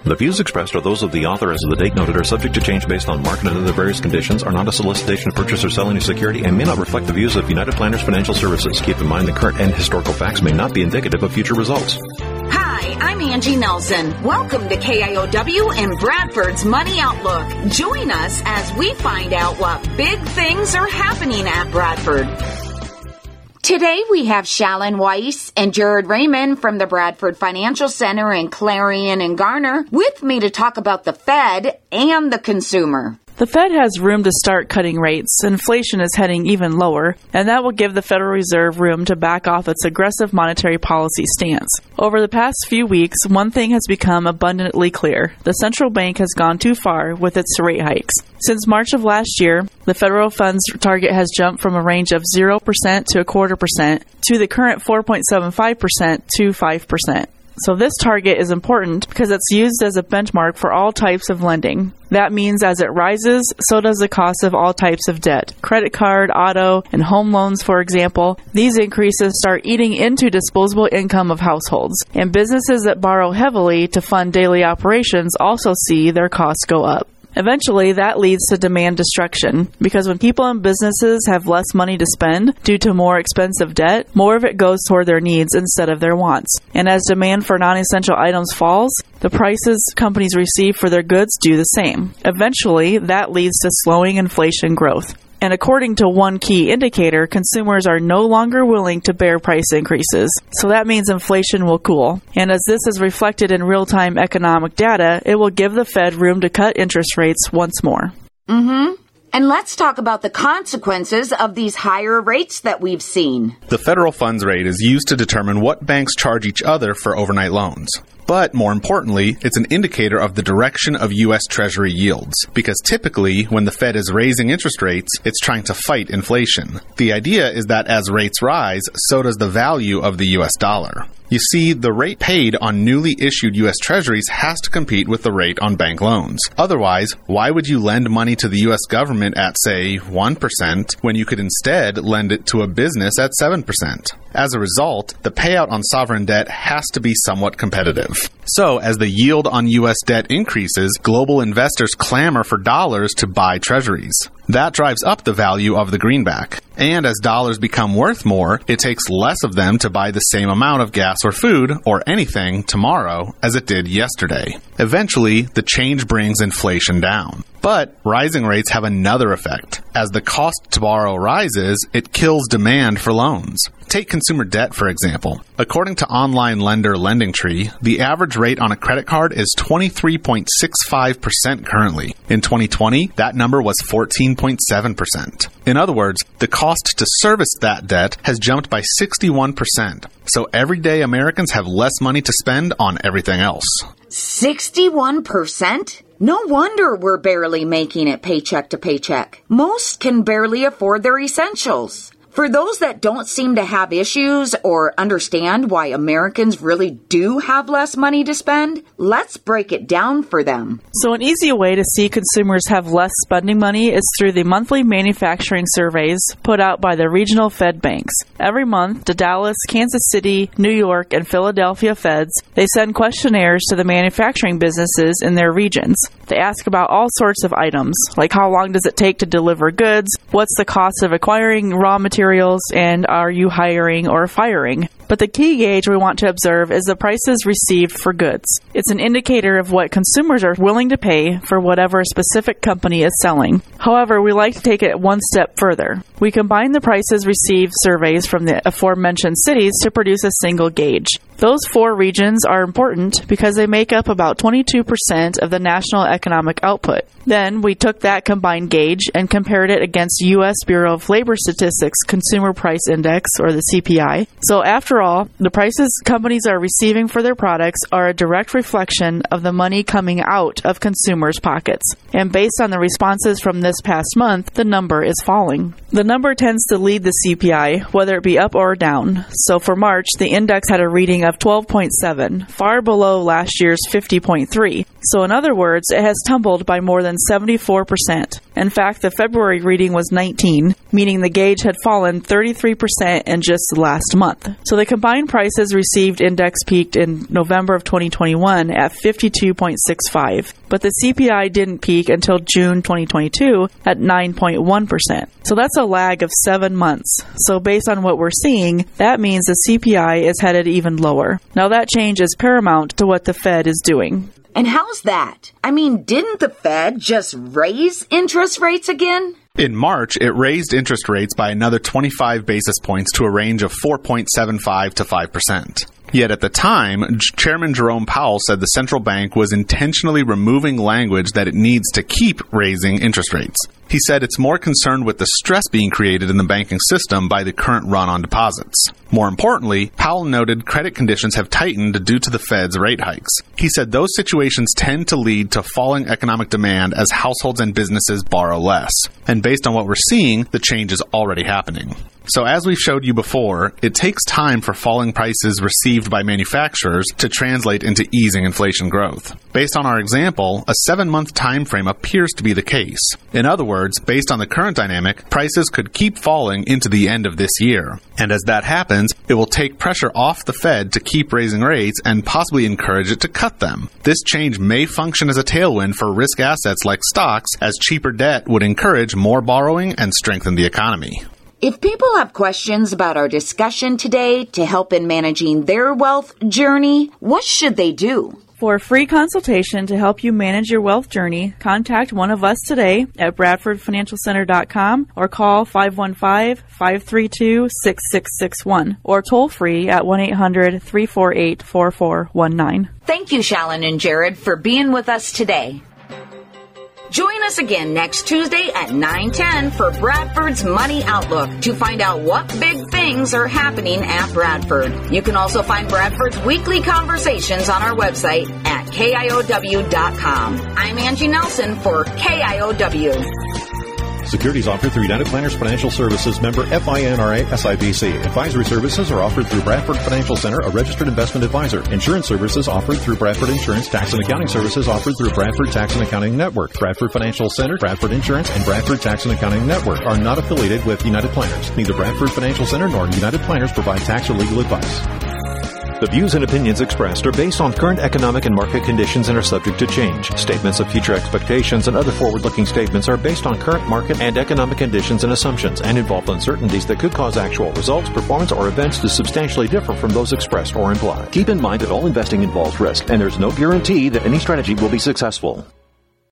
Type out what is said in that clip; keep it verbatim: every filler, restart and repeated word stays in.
The views expressed are those of the author as of the date noted, are subject to change based on market and other various conditions, are not a solicitation to purchase or sell any security, and may not reflect the views of United Planners Financial Services. Keep in mind that current and historical facts may not be indicative of future results. Hi, I'm Angie Nelson. Welcome to K I O W and Bradford's Money Outlook. Join us as we find out what big things are happening at Bradford. Today we have Shalyn Weiss and Jared Raymond from the Bradford Financial Center in Clarion and Garner with me to talk about the Fed and the consumer. The Fed has room to start cutting rates. Inflation is heading even lower, and that will give the Federal Reserve room to back off its aggressive monetary policy stance. Over the past few weeks, one thing has become abundantly clear. The central bank has gone too far with its rate hikes. Since March of last year, the federal funds target has jumped from a range of zero percent to a quarter percent to the current four point seven five percent to five percent. So this target is important because it's used as a benchmark for all types of lending. That means as it rises, so does the cost of all types of debt. Credit card, auto, and home loans, for example. These increases start eating into disposable income of households. And businesses that borrow heavily to fund daily operations also see their costs go up. Eventually, that leads to demand destruction, because when people and businesses have less money to spend due to more expensive debt, more of it goes toward their needs instead of their wants. And as demand for non-essential items falls, the prices companies receive for their goods do the same. Eventually, that leads to slowing inflation growth. And according to one key indicator, consumers are no longer willing to bear price increases. So that means inflation will cool. And as this is reflected in real-time economic data, it will give the Fed room to cut interest rates once more. Mm-hmm. And let's talk about the consequences of these higher rates that we've seen. The federal funds rate is used to determine what banks charge each other for overnight loans. But more importantly, it's an indicator of the direction of U S Treasury yields, because typically when the Fed is raising interest rates, it's trying to fight inflation. The idea is that as rates rise, so does the value of the U S dollar. You see, the rate paid on newly issued U S Treasuries has to compete with the rate on bank loans. Otherwise, why would you lend money to the U S government at, say, one percent when you could instead lend it to a business at seven percent? As a result, the payout on sovereign debt has to be somewhat competitive. So, as the yield on U S debt increases, global investors clamor for dollars to buy treasuries. That drives up the value of the greenback. And as dollars become worth more, it takes less of them to buy the same amount of gas or food or anything tomorrow as it did yesterday. Eventually, the change brings inflation down. But rising rates have another effect. As the cost to borrow rises, it kills demand for loans. Take consumer debt, for example. According to online lender LendingTree, the average rate on a credit card is twenty-three point six five percent currently. In twenty twenty, that number was fourteen point seven percent. In other words, the cost to service that debt has jumped by sixty-one percent. So everyday Americans have less money to spend on everything else. sixty-one percent? No wonder we're barely making it paycheck to paycheck. Most can barely afford their essentials. For those that don't seem to have issues or understand why Americans really do have less money to spend, let's break it down for them. So an easy way to see consumers have less spending money is through the monthly manufacturing surveys put out by the regional Fed banks. Every month, the Dallas, Kansas City, New York, and Philadelphia Feds, they send questionnaires to the manufacturing businesses in their regions. They ask about all sorts of items, like how long does it take to deliver goods, what's the cost of acquiring raw materials, and are you hiring or firing? But the key gauge we want to observe is the prices received for goods. It's an indicator of what consumers are willing to pay for whatever a specific company is selling. However, we like to take it one step further. We combine the prices received surveys from the aforementioned cities to produce a single gauge. Those four regions are important because they make up about twenty-two percent of the national economic output. Then we took that combined gauge and compared it against U S Bureau of Labor Statistics Consumer Price Index, or the C P I. So after all, the prices companies are receiving for their products are a direct reflection of the money coming out of consumers' pockets. And based on the responses from this past month, the number is falling. The number tends to lead the C P I, whether it be up or down. So for March, the index had a reading of twelve point seven, far below last year's fifty point three. So in other words, it has tumbled by more than seventy-four percent. In fact, the February reading was nineteen, meaning the gauge had fallen thirty-three percent in just the last month. So the The combined prices received index peaked in November of twenty twenty-one at fifty-two point six five, but the C P I didn't peak until June twenty twenty-two at nine point one percent. So that's a lag of seven months. So based on what we're seeing, that means the C P I is headed even lower. Now that change is paramount to what the Fed is doing. And how's that? I mean, didn't the Fed just raise interest rates again? In March, it raised interest rates by another twenty-five basis points to a range of four point seven five to five percent. Yet at the time, Chairman Jerome Powell said the central bank was intentionally removing language that it needs to keep raising interest rates. He said it's more concerned with the stress being created in the banking system by the current run on deposits. More importantly, Powell noted credit conditions have tightened due to the Fed's rate hikes. He said those situations tend to lead to falling economic demand as households and businesses borrow less. And based on what we're seeing, the change is already happening. So as we've showed you before, it takes time for falling prices received by manufacturers to translate into easing inflation growth. Based on our example, a seven-month time frame appears to be the case. In other words, based on the current dynamic, prices could keep falling into the end of this year. And as that happens, it will take pressure off the Fed to keep raising rates and possibly encourage it to cut them. This change may function as a tailwind for risk assets like stocks, as cheaper debt would encourage more borrowing and strengthen the economy. If people have questions about our discussion today to help in managing their wealth journey, what should they do? For a free consultation to help you manage your wealth journey, contact one of us today at bradford financial center dot com or call five one five, five three two, six six six one or toll free at one eight hundred, three four eight, four four one nine. Thank you, Shallon and Jared, for being with us today. Join us again next Tuesday at nine ten for Bradford's Money Outlook to find out what big things are happening at Bradford. You can also find Bradford's weekly conversations on our website at K I O W dot com. I'm Angie Nelson for K I O W. Securities offered through United Planners Financial Services, member F I N R A S I B C. Advisory services are offered through Bradford Financial Center, a registered investment advisor. Insurance services offered through Bradford Insurance. Tax and accounting services offered through Bradford Tax and Accounting Network. Bradford Financial Center, Bradford Insurance, and Bradford Tax and Accounting Network are not affiliated with United Planners. Neither Bradford Financial Center nor United Planners provide tax or legal advice. The views and opinions expressed are based on current economic and market conditions and are subject to change. Statements of future expectations and other forward-looking statements are based on current market and economic conditions and assumptions and involve uncertainties that could cause actual results, performance, or events to substantially differ from those expressed or implied. Keep in mind that all investing involves risk, and there's no guarantee that any strategy will be successful.